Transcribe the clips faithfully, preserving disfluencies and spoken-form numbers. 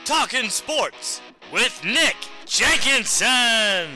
Talking Sports with Nick Jenkinson.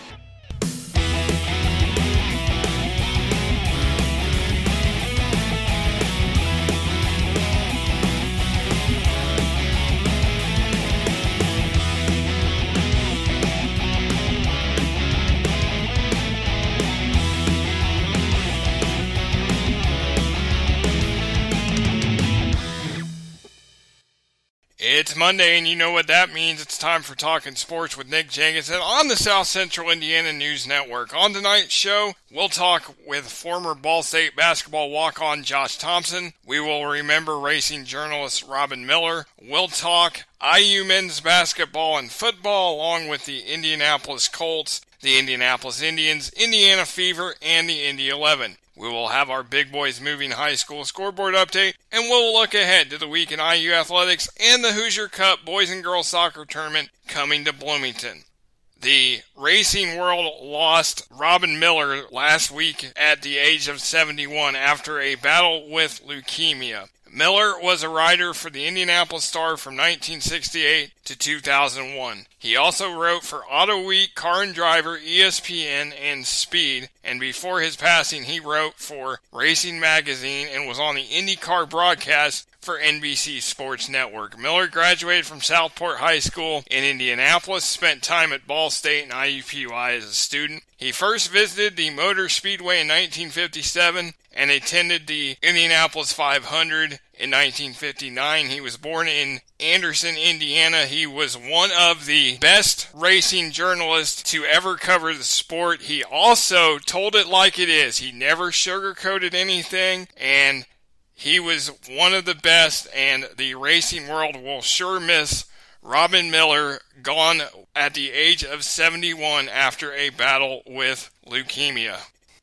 It's Monday, and you know what that means. It's time for Talking Sports with Nick Jenkinson on the South Central Indiana News Network. On tonight's show, we'll talk with former Ball State basketball walk-on Josh Thompson. We will remember racing journalist Robin Miller. We'll talk I U men's basketball and football, along with the Indianapolis Colts, the Indianapolis Indians, Indiana Fever, and the Indy eleven. We will have our Big Boys Moving High School scoreboard update, and we'll look ahead to the week in I U athletics and the Hoosier Cup boys and girls soccer tournament coming to Bloomington. The racing world lost Robin Miller last week at the age of seventy-one after a battle with leukemia. Miller was a writer for the Indianapolis Star from nineteen sixty-eight to two thousand one. He also wrote for Auto Week, Car and Driver, E S P N, and Speed, and before his passing he wrote for Racing Magazine and was on the IndyCar broadcast for N B C Sports Network. Miller graduated from Southport High School in Indianapolis, spent time at Ball State and I U P U I as a student. He first visited the Motor Speedway in nineteen fifty-seven and attended the Indianapolis five hundred in nineteen fifty-nine. He was born in Anderson, Indiana. He was one of the best racing journalists to ever cover the sport. He also told it like it is. He never sugarcoated anything, and he was one of the best, and the racing world will sure miss Robin Miller, gone at the age of seventy-one after a battle with leukemia.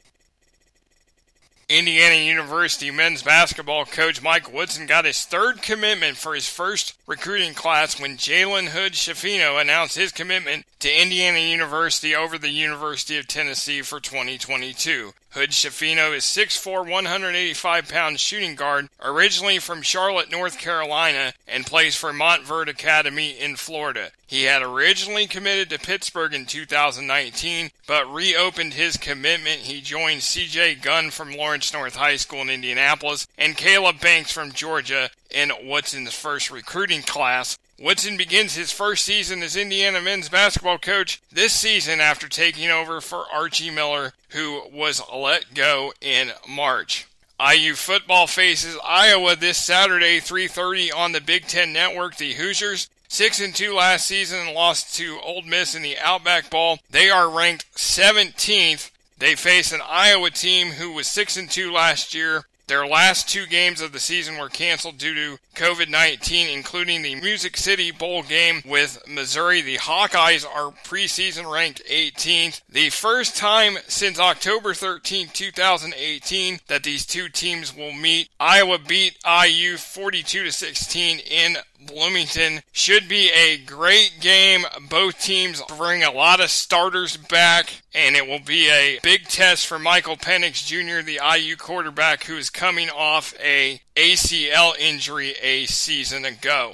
Indiana University men's basketball coach Mike Woodson got his third commitment for his first recruiting class when Jalen Hood Schifino announced his commitment to Indiana University over the University of Tennessee for twenty twenty-two. Hood Schifino is six foot four, one hundred eighty-five pound shooting guard, originally from Charlotte, North Carolina, and plays for Montverde Academy in Florida. He had originally committed to Pittsburgh in two thousand nineteen, but reopened his commitment. He joined C J Gunn from Lawrence North High School in Indianapolis and Caleb Banks from Georgia in Woodson's first recruiting class. Woodson begins his first season as Indiana men's basketball coach this season after taking over for Archie Miller, who was let go in March. I U football faces Iowa this Saturday, three thirty on the Big Ten Network. The Hoosiers, six and two last season, lost to Ole Miss in the Outback Bowl. They are ranked seventeenth. They face an Iowa team who was six and two last year. Their last two games of the season were canceled due to covid nineteen, including the Music City Bowl game with Missouri. The Hawkeyes are preseason ranked eighteenth. The first time since October thirteenth, two thousand eighteen that these two teams will meet. Iowa beat I U forty-two to sixteen in Bloomington. Should be a great game. Both teams bring a lot of starters back, and it will be a big test for Michael Penix Junior, the I U quarterback, who is coming off a A C L injury a season ago.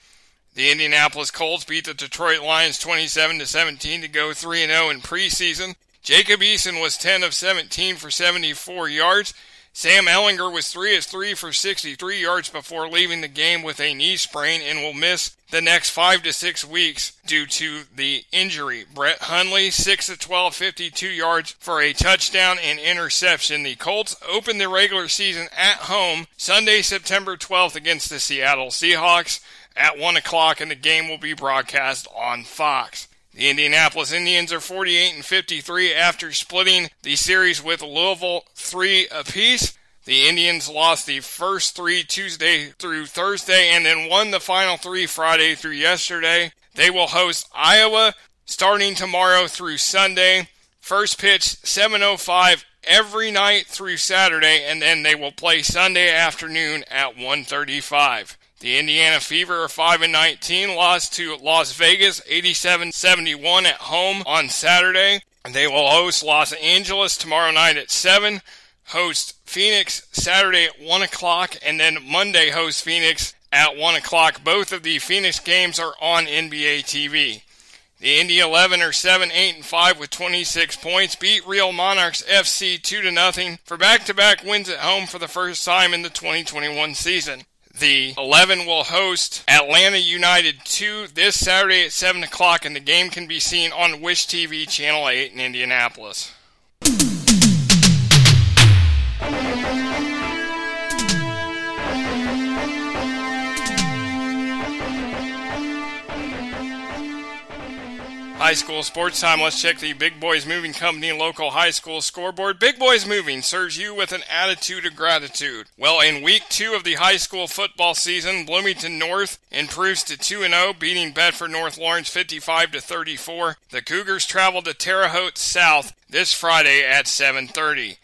The Indianapolis Colts beat the Detroit Lions twenty-seven to seventeen to go three and oh in preseason. Jacob Eason was ten of seventeen for seventy-four yards. Sam Ehlinger was three of three for sixty-three yards before leaving the game with a knee sprain and will miss the next five to six weeks due to the injury. Brett Hundley, six of twelve, fifty-two yards for a touchdown and interception. The Colts open the regular season at home Sunday, September twelfth against the Seattle Seahawks at one o'clock, and the game will be broadcast on Fox. The Indianapolis Indians are forty-eight and fifty-three after splitting the series with Louisville three apiece. The Indians lost the first three Tuesday through Thursday and then won the final three Friday through yesterday. They will host Iowa starting tomorrow through Sunday. First pitch seven oh five every night through Saturday, and then they will play Sunday afternoon at one thirty-five. The Indiana Fever are five and nineteen, lost to Las Vegas eighty-seven seventy-one at home on Saturday. They will host Los Angeles tomorrow night at seven, host Phoenix Saturday at one o'clock, and then Monday host Phoenix at one o'clock. Both of the Phoenix games are on N B A T V. The Indy eleven are seven, eight, and five with twenty-six points, beat Real Monarchs F C two to nothing for back-to-back wins at home for the first time in the twenty twenty-one season. The eleven will host Atlanta United two this Saturday at seven o'clock, and the game can be seen on Wish T V Channel eight in Indianapolis. High school sports time. Let's check the Big Boys Moving Company local high school scoreboard. Big Boys Moving serves you with an attitude of gratitude. Well, in week two of the high school football season, Bloomington North improves to two and oh, beating Bedford North Lawrence fifty-five to thirty-four. The Cougars travel to Terre Haute South this Friday at seven thirty.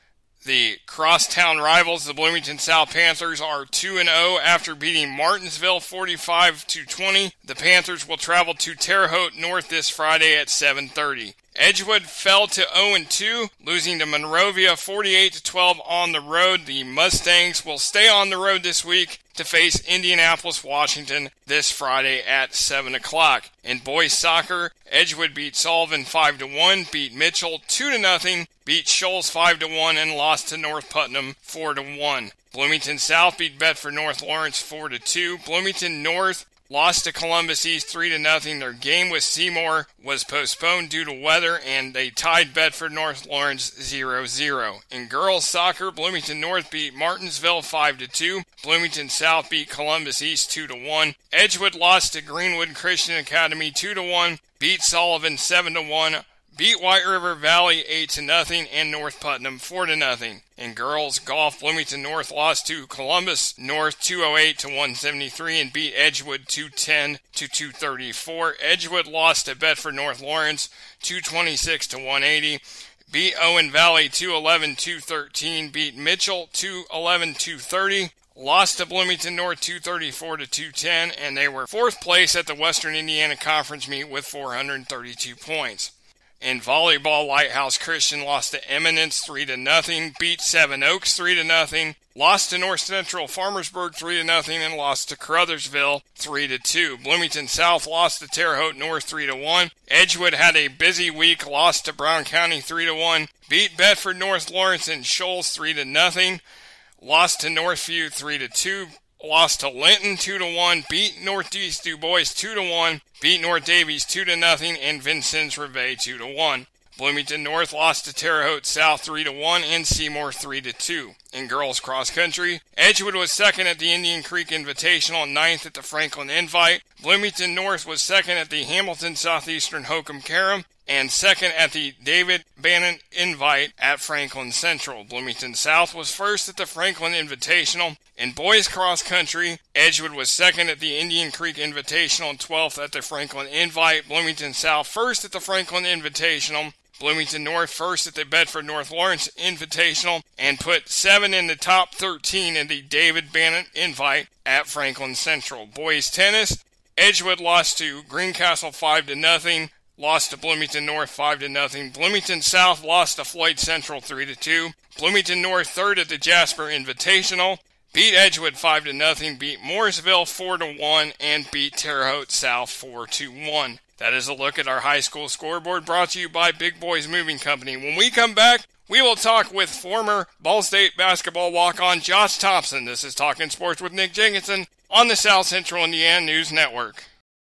The crosstown rivals, the Bloomington South Panthers, are two and oh after beating Martinsville forty-five to twenty. The Panthers will travel to Terre Haute North this Friday at seven thirty. Edgewood fell to oh and two, losing to Monrovia forty-eight to twelve on the road. The Mustangs will stay on the road this week to face Indianapolis, Washington this Friday at seven o'clock. In boys soccer, Edgewood beat Sullivan five to one, beat Mitchell two to nothing, beat Shoals five to one, and lost to North Putnam four to one. Bloomington South beat Bedford North Lawrence four to two. Bloomington North lost to Columbus East three to nothing. Their game with Seymour was postponed due to weather, and they tied Bedford North Lawrence zero zero. In girls soccer, Bloomington North beat Martinsville five to two. Bloomington South beat Columbus East two to one. Edgewood lost to Greenwood Christian Academy two to one. Beat Sullivan seven to one. Beat White River Valley eight to nothing, and North Putnam four to nothing. In girls golf, Bloomington North lost to Columbus North two oh eight to one seventy-three and beat Edgewood two ten to two thirty-four. Edgewood lost to Bedford North Lawrence two twenty-six to one eighty. Beat Owen Valley two eleven to two thirteen. Beat Mitchell two eleven to two thirty. Lost to Bloomington North two thirty-four to two ten, and they were fourth place at the Western Indiana Conference meet with four hundred thirty-two points. In volleyball, Lighthouse Christian lost to Eminence three to nothing, beat Seven Oaks three to nothing, lost to North Central Farmersburg three to nothing, and lost to Crothersville three to two. Bloomington South lost to Terre Haute North three to one. Edgewood had a busy week, lost to Brown County three to one, beat Bedford North Lawrence and Shoals three to nothing, lost to Northview three to two. Lost to Linton two to one, beat Northeast Du Bois two to one, beat North Davies two to nothing, and Vincennes Reveille two to one. Bloomington North lost to Terre Haute South three to one and Seymour three to two. In girls cross country, Edgewood was second at the Indian Creek Invitational and ninth at the Franklin Invite. Bloomington North was second at the Hamilton Southeastern Hokum Karam and second at the David Bannon Invite at Franklin Central. Bloomington South was first at the Franklin Invitational. In boys cross country, Edgewood was second at the Indian Creek Invitational and twelfth at the Franklin Invite. Bloomington South first at the Franklin Invitational. Bloomington North first at the Bedford North Lawrence Invitational, and put seven in the top thirteen in the David Bannon Invite at Franklin Central. Boys tennis, Edgewood lost to Greencastle five to nothing. Lost to Bloomington North five to nothing. Bloomington South lost to Floyd Central three to two. Bloomington North third at the Jasper Invitational. Beat Edgewood five to nothing. Beat Mooresville four to one and beat Terre Haute South four to one. That is a look at our high school scoreboard, brought to you by Big Boys Moving Company. When we come back, we will talk with former Ball State basketball walk-on Josh Thompson. This is Talking Sports with Nick Jenkinson on the South Central Indiana News Network.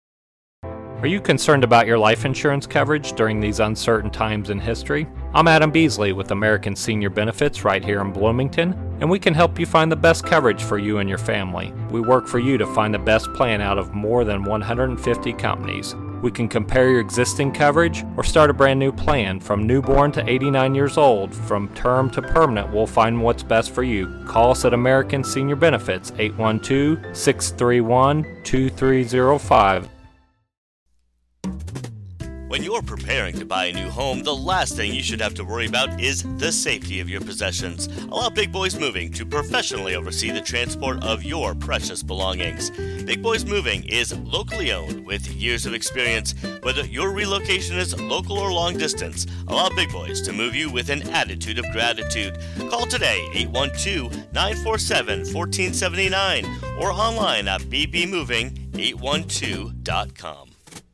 Are you concerned about your life insurance coverage during these uncertain times in history? I'm Adam Beasley with American Senior Benefits right here in Bloomington, and we can help you find the best coverage for you and your family. We work for you to find the best plan out of more than one hundred fifty companies. We can compare your existing coverage or start a brand new plan. From newborn to eighty-nine years old, from term to permanent, we'll find what's best for you. Call us at American Senior Benefits, eight one two, six three one, two three zero five. When you're preparing to buy a new home, the last thing you should have to worry about is the safety of your possessions. Allow Big Boys Moving to professionally oversee the transport of your precious belongings. Big Boys Moving is locally owned with years of experience. Whether your relocation is local or long distance, allow Big Boys to move you with an attitude of gratitude. Call today, eight one two, nine four seven, one four seven nine, or online at b b moving eight one two dot com.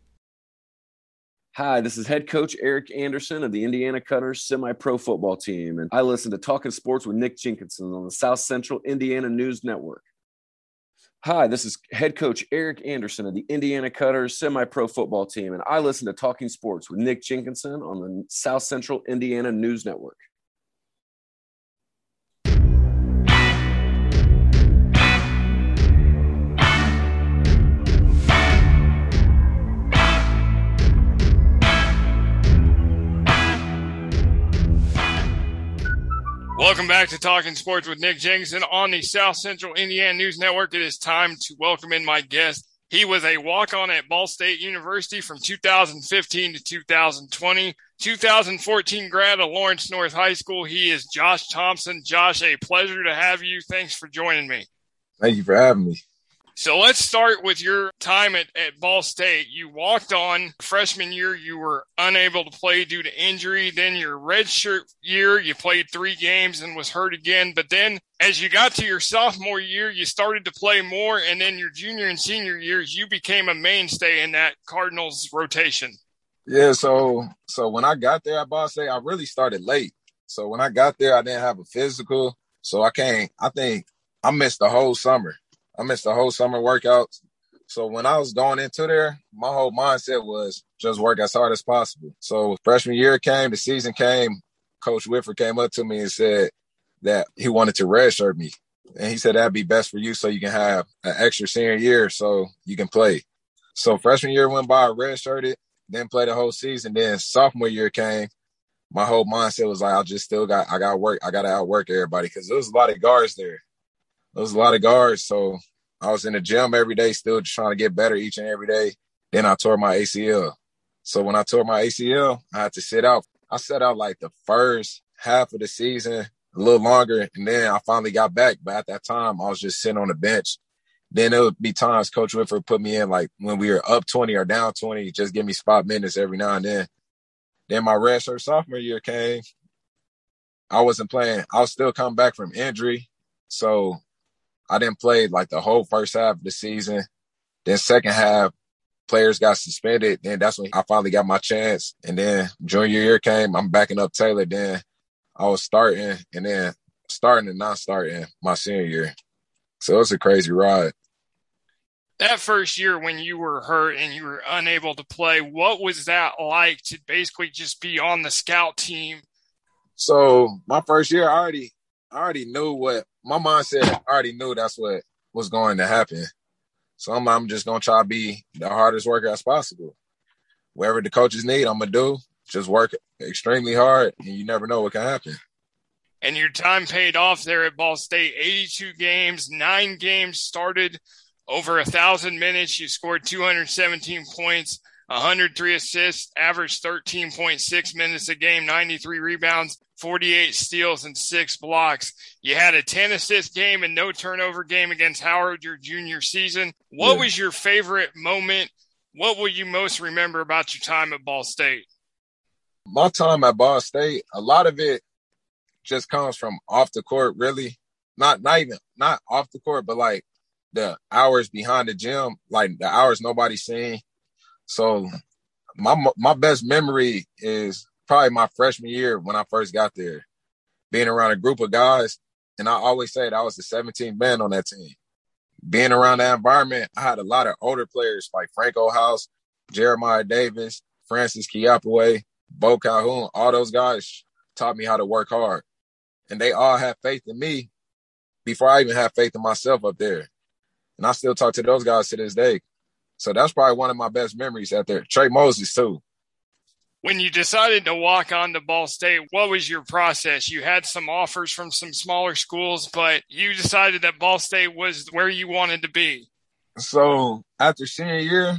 Hi, this is head coach Eric Anderson of the Indiana Cutters semi-pro football team, and I listen to Talking Sports with Nick Jenkinson on the South Central Indiana News Network. Hi, this is head coach Eric Anderson of the Indiana Cutters semi-pro football team, and I listen to Talking Sports with Nick Jenkinson on the South Central Indiana News Network. Welcome back to Talking Sports with Nick Jenkinson on the South Central Indiana News Network. It is time to welcome in my guest. He was a walk-on at Ball State University from two thousand fifteen to two thousand twenty. two thousand fourteen grad of Lawrence North High School. He is Josh Thompson. Josh, a pleasure to have you. Thanks for joining me. Thank you for having me. So let's start with your time at, at Ball State. You walked on freshman year. You were unable to play due to injury. Then your redshirt year, you played three games and was hurt again. But then as you got to your sophomore year, you started to play more. And then your junior and senior years, you became a mainstay in that Cardinals rotation. Yeah, so so when I got there at Ball State, I really started late. So when I got there, I didn't have a physical. So I can't, I think I missed the whole summer. I missed the whole summer workouts. So when I was going into there, my whole mindset was just work as hard as possible. So freshman year came, the season came, Coach Whitford came up to me and said that he wanted to redshirt me. And he said that'd be best for you so you can have an extra senior year so you can play. So freshman year went by, I redshirted, then played the whole season. Then sophomore year came, my whole mindset was like, I just still got, I got to work, I got to outwork everybody because there was a lot of guards there. There was a lot of guards, so I was in the gym every day, still just trying to get better each and every day. Then I tore my A C L. So when I tore my A C L, I had to sit out. I sat out like the first half of the season, a little longer, and then I finally got back. But at that time, I was just sitting on the bench. Then there would be times Coach Whitford put me in, like when we were up twenty or down twenty, just give me spot minutes every now and then. Then my redshirt sophomore year came. I wasn't playing. I was still coming back from injury. So I didn't play like the whole first half of the season. Then second half, players got suspended. Then that's when I finally got my chance. And then junior year came, I'm backing up Taylor. Then I was starting and then starting and not starting my senior year. So it was a crazy ride. That first year when you were hurt and you were unable to play, what was that like to basically just be on the scout team? So my first year, I already, I already knew what my mindset. I already knew that's what was going to happen. So I'm, I'm just gonna try to be the hardest worker as possible. Whatever the coaches need, I'm gonna do. Just work extremely hard, and you never know what can happen. And your time paid off there at Ball State. eighty-two games, nine games started, over a thousand minutes. You scored two hundred seventeen points, one hundred three assists, averaged thirteen point six minutes a game, ninety-three rebounds, forty-eight steals, and six blocks. You had a ten assist game and no turnover game against Howard your junior season. What Yeah. was your favorite moment? What will you most remember about your time at Ball State? My time at Ball State, a lot of it just comes from off the court, really. Not not even not off the court, but like the hours behind the gym, like the hours nobody's seen. So my my best memory is probably my freshman year when I first got there, being around a group of guys. And I always say that I was the seventeenth man on that team. Being around that environment, I had a lot of older players like Franco House, Jeremiah Davis, Francis Kiapaway, Bo Calhoun. All those guys taught me how to work hard. And they all had faith in me before I even had faith in myself up there. And I still talk to those guys to this day. So that's probably one of my best memories out there. Trey Moses, too. When you decided to walk on to Ball State, what was your process? You had some offers from some smaller schools, but you decided that Ball State was where you wanted to be. So after senior year,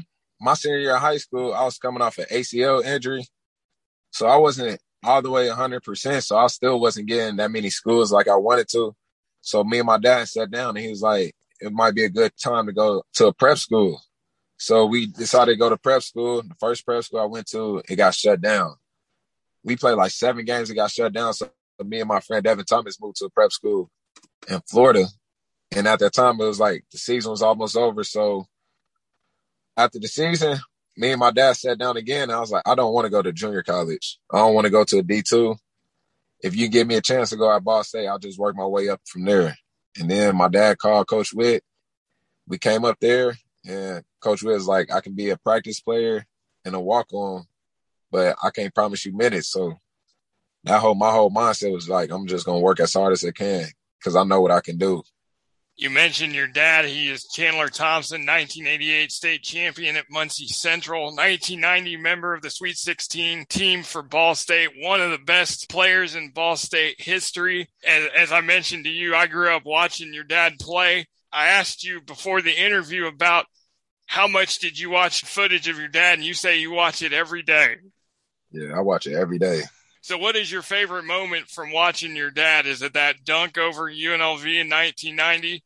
my senior year of high school, I was coming off an A C L injury. So I wasn't all the way one hundred percent. So I still wasn't getting that many schools like I wanted to. So me and my dad sat down and he was like, it might be a good time to go to a prep school. So we decided to go to prep school. The first prep school I went to, it got shut down. We played like seven games. It got shut down. So me and my friend Devin Thomas moved to a prep school in Florida. And at that time, it was like the season was almost over. So after the season, me and my dad sat down again. And I was like, I don't want to go to junior college. I don't want to go to a D two. If you give me a chance to go at Ball State, I'll just work my way up from there. And then my dad called Coach Witt. We came up there, and Coach Witt was like, I can be a practice player and a walk-on, but I can't promise you minutes. So that whole my whole mindset was like, I'm just going to work as hard as I can because I know what I can do. You mentioned your dad. He is Chandler Thompson, nineteen eighty-eight state champion at Muncie Central, nineteen ninety member of the Sweet sixteen team for Ball State, one of the best players in Ball State history. As, as I mentioned to you, I grew up watching your dad play. I asked you before the interview about how much did you watch footage of your dad, and you say you watch it every day. Yeah, I watch it every day. So what is your favorite moment from watching your dad? Is it that dunk over U N L V in nineteen ninety?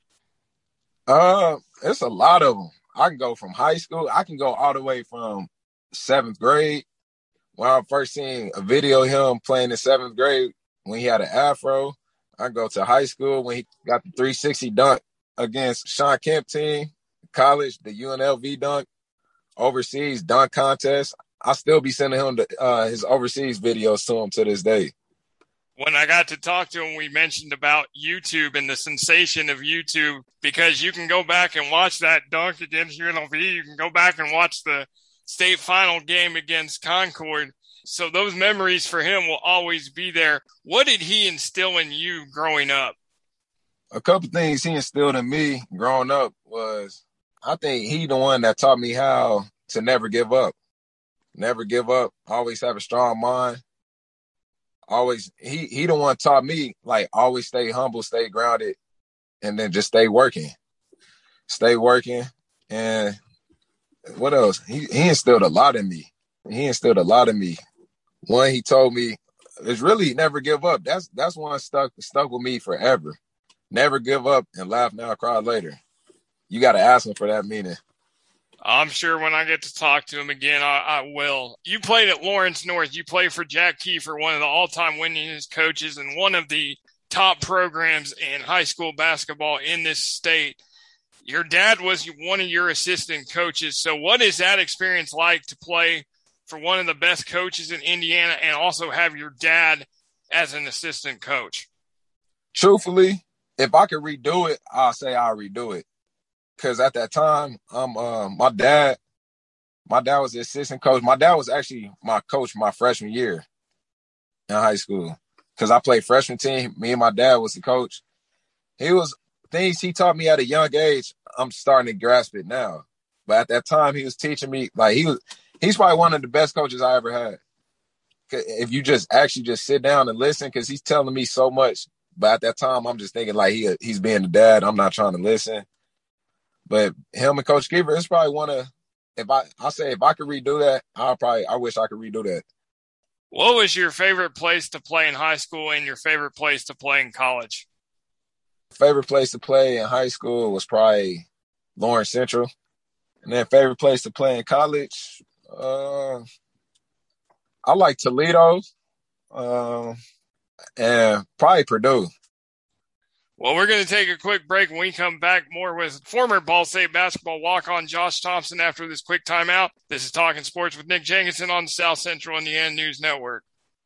Uh, it's a lot of them. I can go from high school. I can go all the way from seventh grade. When I first seen a video of him playing in seventh grade when he had an afro. I go to high school when he got the three sixty dunk against Sean Kemp team. College, the U N L V dunk. Overseas dunk contest. I still be sending him the, uh, his overseas videos to him to this day. When I got to talk to him, we mentioned about YouTube and the sensation of YouTube, because you can go back and watch that dunk against U N L V. You can go back and watch the state final game against Concord. So those memories for him will always be there. What did he instill in you growing up? A couple things he instilled in me growing up was, I think he the one that taught me how to never give up. Never give up. Always have a strong mind. Always, he he the one taught me, like, always stay humble, stay grounded, and then just stay working. Stay working. And what else? He, he instilled a lot in me. He instilled a lot in me. One, he told me, it's really never give up. That's that's one stuck stuck with me forever. Never give up and laugh now, cry later. You got to ask him for that meaning. I'm sure when I get to talk to him again, I, I will. You played at Lawrence North. You played for Jack Kiefer, one of the all-time winningest coaches and one of the top programs in high school basketball in this state. Your dad was one of your assistant coaches. So what is that experience like to play for one of the best coaches in Indiana and also have your dad as an assistant coach? Truthfully, if I could redo it, I'll say I'll redo it. Because at that time, um, uh, my dad, my dad was the assistant coach. My dad was actually my coach my freshman year in high school. Because I played freshman team. Me and my dad was the coach. He was things he taught me at a young age. I'm starting to grasp it now. But at that time, he was teaching me, like, he was. He's probably one of the best coaches I ever had. If you just actually just sit down and listen, because he's telling me so much. But at that time, I'm just thinking like he he's being the dad. I'm not trying to listen. But him and Coach Kiefer, it's probably one of, if I, I say if I could redo that, I'll probably, I wish I could redo that. What was your favorite place to play in high school and your favorite place to play in college? Favorite place to play in high school was probably Lawrence Central. And then favorite place to play in college, uh, I like Toledo uh, and probably Purdue. Well, we're going to take a quick break. When we come back, more with former Ball State basketball walk-on Josh Thompson after this quick timeout. This is Talking Sports with Nick Jenkinson on the South Central Indiana News Network.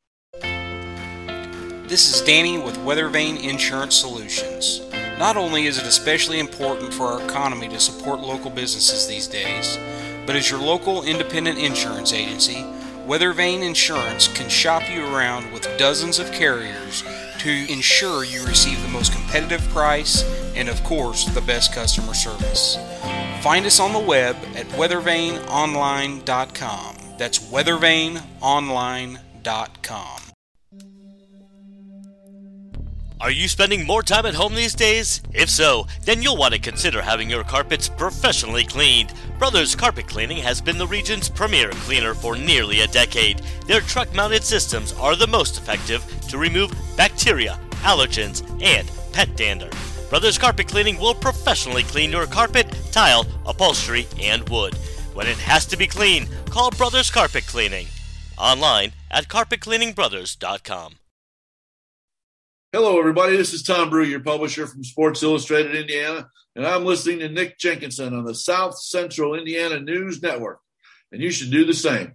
This is Danny with Weathervane Insurance Solutions. Not only is it especially important for our economy to support local businesses these days, but as your local independent insurance agency, Weathervane Insurance can shop you around with dozens of carriers to ensure you receive the most competitive price and, of course, the best customer service. Find us on the web at weathervane online dot com. That's weathervane online dot com. Are you spending more time at home these days? If so, then you'll want to consider having your carpets professionally cleaned. Brothers Carpet Cleaning has been the region's premier cleaner for nearly a decade. Their truck-mounted systems are the most effective to remove bacteria, allergens, and pet dander. Brothers Carpet Cleaning will professionally clean your carpet, tile, upholstery, and wood. When it has to be clean, call Brothers Carpet Cleaning. Online at carpet cleaning brothers dot com. Hello, everybody. This is Tom Brew, your publisher from Sports Illustrated Indiana, and I'm listening to Nick Jenkinson on the South Central Indiana News Network, and you should do the same.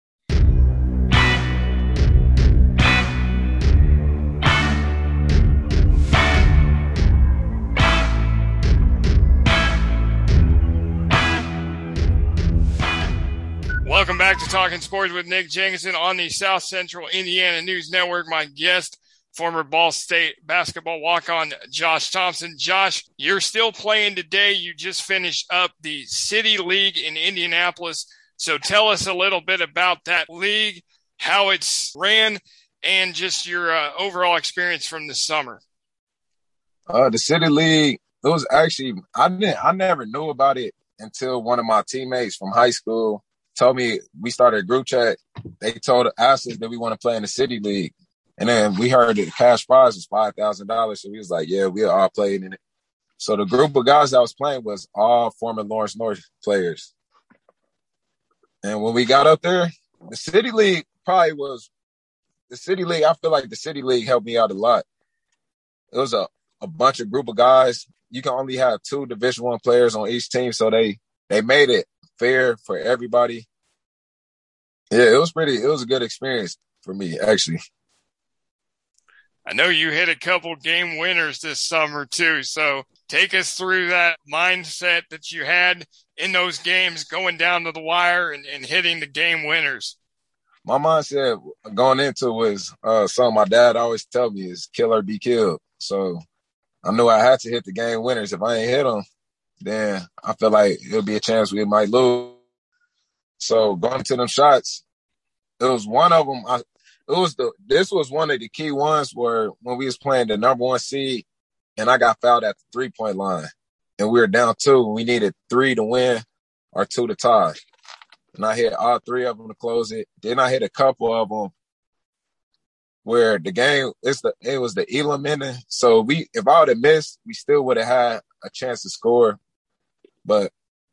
Welcome back to Talking Sports with Nick Jenkinson on the South Central Indiana News Network. My guest, former Ball State basketball walk-on Josh Thompson. Josh, you're still playing today. You just finished up the City League in Indianapolis. So tell us a little bit about that league, how it's ran, and just your uh, overall experience from the summer. Uh, the City League, it was actually I didn't I never knew about it until one of my teammates from high school told me. We started a group chat. They told us that we want to play in the City League. And then we heard that the cash prize was five thousand dollars. So we was like, yeah, we all played in it. So the group of guys that I was playing was all former Lawrence North players. And when we got up there, the City League probably was – the City League, I feel like the City League helped me out a lot. It was a, a bunch of group of guys. You can only have two Division One players on each team, so they, they made it fair for everybody. Yeah, it was pretty – it was a good experience for me, actually. I know you hit a couple game winners this summer too, so take us through that mindset that you had in those games going down to the wire and, and hitting the game winners. My mindset going into it was uh, something my dad always tell me is kill or be killed. So I knew I had to hit the game winners. If I ain't hit them, then I feel like it'll be a chance we might lose. So going to them shots, it was one of them. I, It was the. This was one of the key ones where when we was playing the number one seed, and I got fouled at the three point line, and we were down two. We needed three to win or two to tie, and I hit all three of them to close it. Then I hit a couple of them where the game it's the it was the Elam ending. So we, if I would have missed, we still would have had a chance to score. But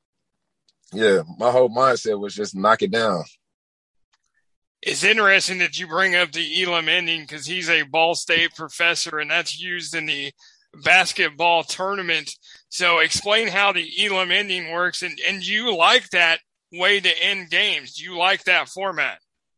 yeah, my whole mindset was just knock it down. It's interesting that you bring up the Elam ending because he's a Ball State professor, and that's used in the basketball tournament. So explain how the Elam ending works, and, and do you like that way to end games? Do you like that format?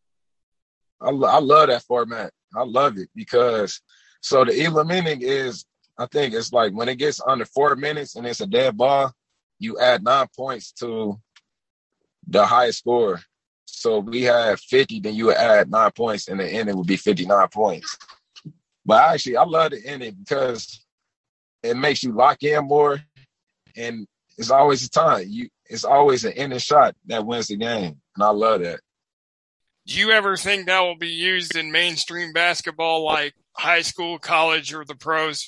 I, I love that format. I love it because so the Elam ending is, I think it's like when it gets under four minutes and it's a dead ball, you add nine points to the highest score. So if we had fifty, then you would add nine points, and the ending would be fifty-nine points. But actually, I love the ending because it makes you lock in more, and it's always a time. You, it's always an ending shot that wins the game, and I love that. Do you ever think that will be used in mainstream basketball, like high school, college, or the pros?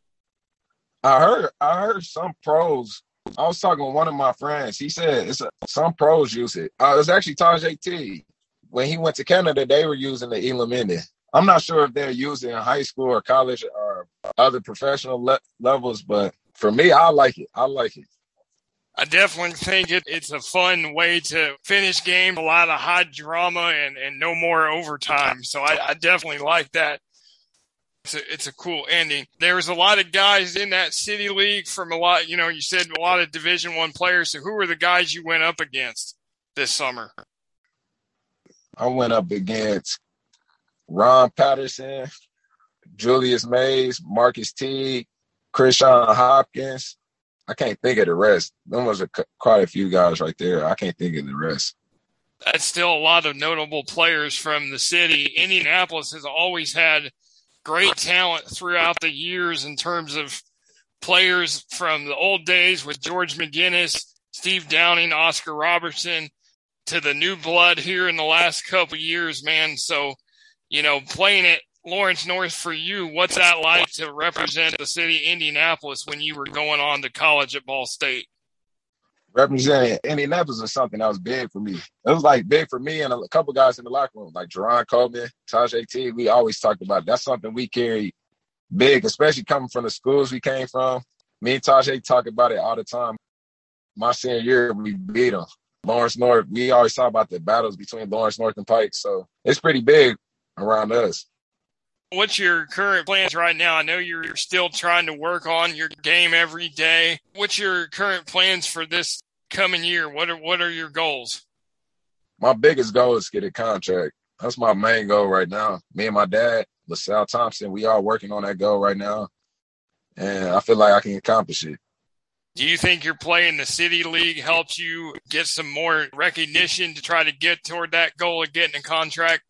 I heard, I heard some pros. I was talking with one of my friends. He said it's a, some pros use it. Uh, it was actually Tajay T. When he went to Canada, they were using the Elam ending. I'm not sure if they're using it in high school or college or other professional le- levels, but for me, I like it. I like it. I definitely think it, it's a fun way to finish games, a lot of high drama and, and no more overtime. So I, I definitely like that. It's a, it's a cool ending. There was a lot of guys in that City League from a lot, you know, you said a lot of Division One players. So who were the guys you went up against this summer? I went up against Ron Patterson, Julius Mays, Marcus Teague, Krishan Hopkins. I can't think of the rest. There was a, quite a few guys right there. I can't think of the rest. That's still a lot of notable players from the city. Indianapolis has always had great talent throughout the years in terms of players from the old days with George McGinnis, Steve Downing, Oscar Robertson, to the new blood here in the last couple of years, man. So, you know, playing at Lawrence North, for you, what's that like to represent the city of Indianapolis when you were going on to college at Ball State? Representing Indianapolis was something that was big for me. It was like big for me and a couple guys in the locker room, like Jerron Coleman, Tajay T. We always talked about it. That's something we carry big, especially coming from the schools we came from. Me and Tajay talk about it all the time. My senior year, we beat them. Lawrence North, we always talk about the battles between Lawrence North and Pike, so it's pretty big around us. What's your current plans right now? I know you're still trying to work on your game every day. What's your current plans for this coming year? What are what are your goals? My biggest goal is to get a contract. That's my main goal right now. Me and my dad, LaSalle Thompson, we are working on that goal right now, and I feel like I can accomplish it. Do you think your play in the City League helped you get some more recognition to try to get toward that goal of getting a contract?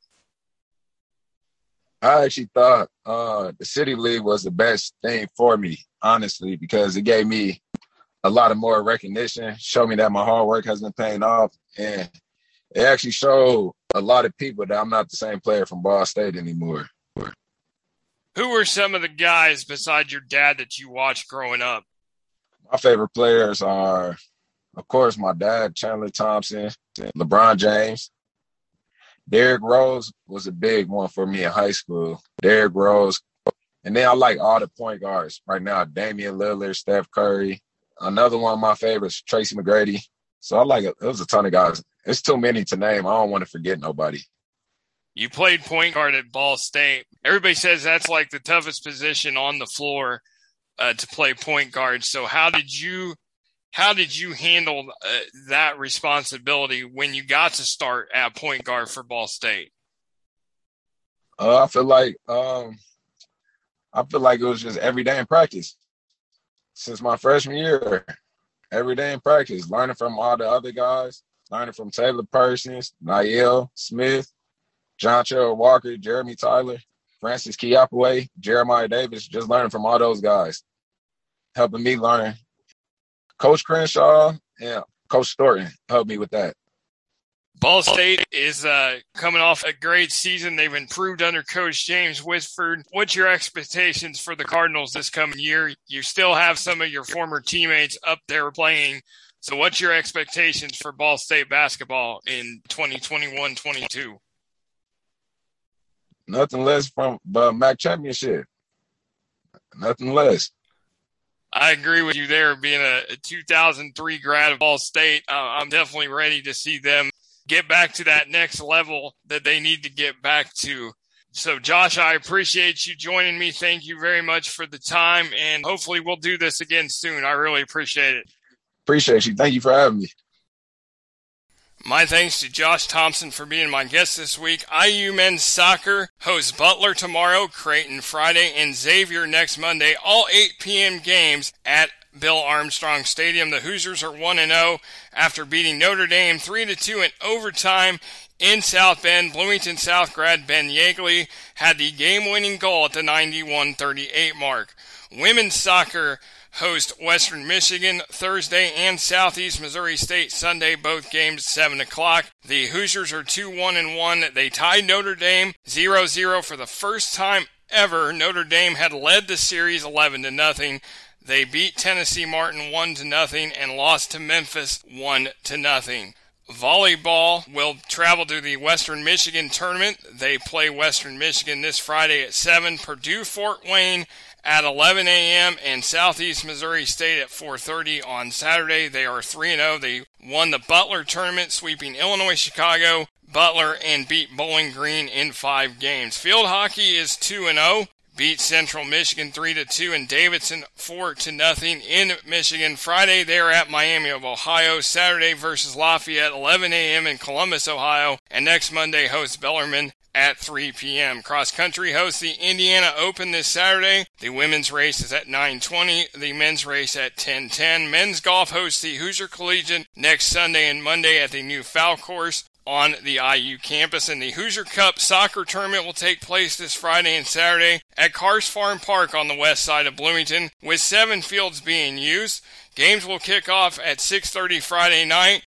I actually thought uh, the City League was the best thing for me, honestly, because it gave me a lot of more recognition, showed me that my hard work has been paying off, and it actually showed a lot of people that I'm not the same player from Ball State anymore. Who were some of the guys besides your dad that you watched growing up? My favorite players are, of course, my dad, Chandler Thompson, LeBron James. Derrick Rose was a big one for me in high school. Derrick Rose. And then I like all the point guards right now. Damian Lillard, Steph Curry. Another one of my favorites, Tracy McGrady. So I like it. It was a ton of guys. It's too many to name. I don't want to forget nobody. You played point guard at Ball State. Everybody says that's like the toughest position on the floor uh, to play point guard. So how did you How did you handle uh, that responsibility when you got to start at point guard for Ball State? Uh, I feel like um, I feel like it was just every day in practice. Since my freshman year, every day in practice, learning from all the other guys, learning from Taylor Persons, Niall Smith, John Cheryl Walker, Jeremy Tyler, Francis Kiapaway, Jeremiah Davis, just learning from all those guys, helping me learn. Coach Crenshaw and Coach Thornton helped me with that. Ball State is uh, coming off a great season. They've improved under Coach James Whitford. What's your expectations for the Cardinals this coming year? You still have some of your former teammates up there playing. So what's your expectations for Ball State basketball in twenty twenty-one twenty-two? Nothing less from the M A C championship. Nothing less. I agree with you there. Being a, a two thousand three grad of Ball State, uh, I'm definitely ready to see them get back to that next level that they need to get back to. So, Josh, I appreciate you joining me. Thank you very much for the time, and hopefully we'll do this again soon. I really appreciate it. Appreciate you. Thank you for having me. My thanks to Josh Thompson for being my guest this week. I U men's soccer hosts Butler tomorrow, Creighton Friday, and Xavier next Monday. All eight p.m. games at Bill Armstrong Stadium. The Hoosiers are one and oh after beating Notre Dame three to two in overtime in South Bend. Bloomington South grad Ben Yeagley had the game-winning goal at the ninety-one thirty-eight mark. Women's soccer host Western Michigan Thursday and Southeast Missouri State Sunday, both games seven o'clock. The Hoosiers are two one and one. They tied Notre Dame zero zero for the first time ever. Notre Dame had led the series eleven to nothing. They beat Tennessee Martin one to nothing and lost to Memphis one to nothing. Volleyball will travel to the Western Michigan tournament. They play Western Michigan this Friday at seven. Purdue Fort Wayne at eleven a.m. and Southeast Missouri State at four thirty on Saturday. They are three and oh. They won the Butler tournament, sweeping Illinois, Chicago, Butler, and beat Bowling Green in five games. Field hockey is two and oh. Beat Central Michigan three to two and Davidson four to nothing in Michigan. Friday, they are at Miami of Ohio. Saturday versus Lafayette, eleven a.m. in Columbus, Ohio. And next Monday, hosts Bellarmine at three p.m. Cross country hosts the Indiana Open this Saturday. The women's race is at nine twenty, the men's race at ten ten. Men's golf hosts the Hoosier Collegiate next Sunday and Monday at the new foul course on the I U campus. And the Hoosier Cup soccer tournament will take place this Friday and Saturday at Cars Farm Park on the west side of Bloomington, with seven fields being used. Games will kick off at six thirty Friday night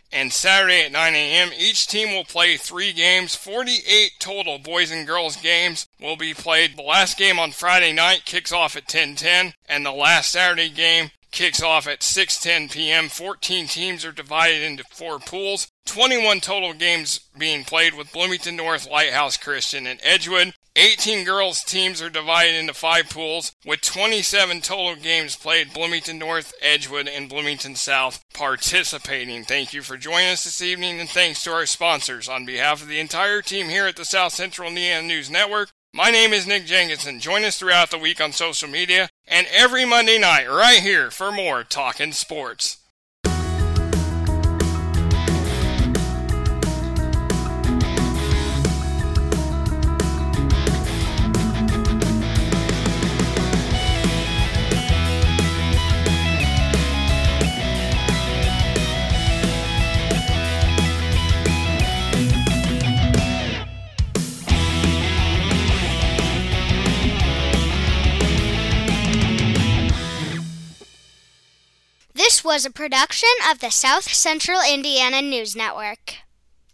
and Saturday at nine a.m. Each team will play three games. forty-eight total boys and girls games will be played. The last game on Friday night kicks off at ten ten, and the last Saturday game kicks off at six ten p.m. fourteen teams are divided into four pools. twenty-one total games being played with Bloomington North, Lighthouse Christian, and Edgewood. eighteen girls teams are divided into five pools with twenty-seven total games played. Bloomington North, Edgewood, and Bloomington South participating. Thank you for joining us this evening, and thanks to our sponsors. On behalf of the entire team here at the South Central Indiana News Network, my name is Nick Jenkinson. Join us throughout the week on social media and every Monday night right here for more Talkin' Sports. This was a production of the South Central Indiana News Network.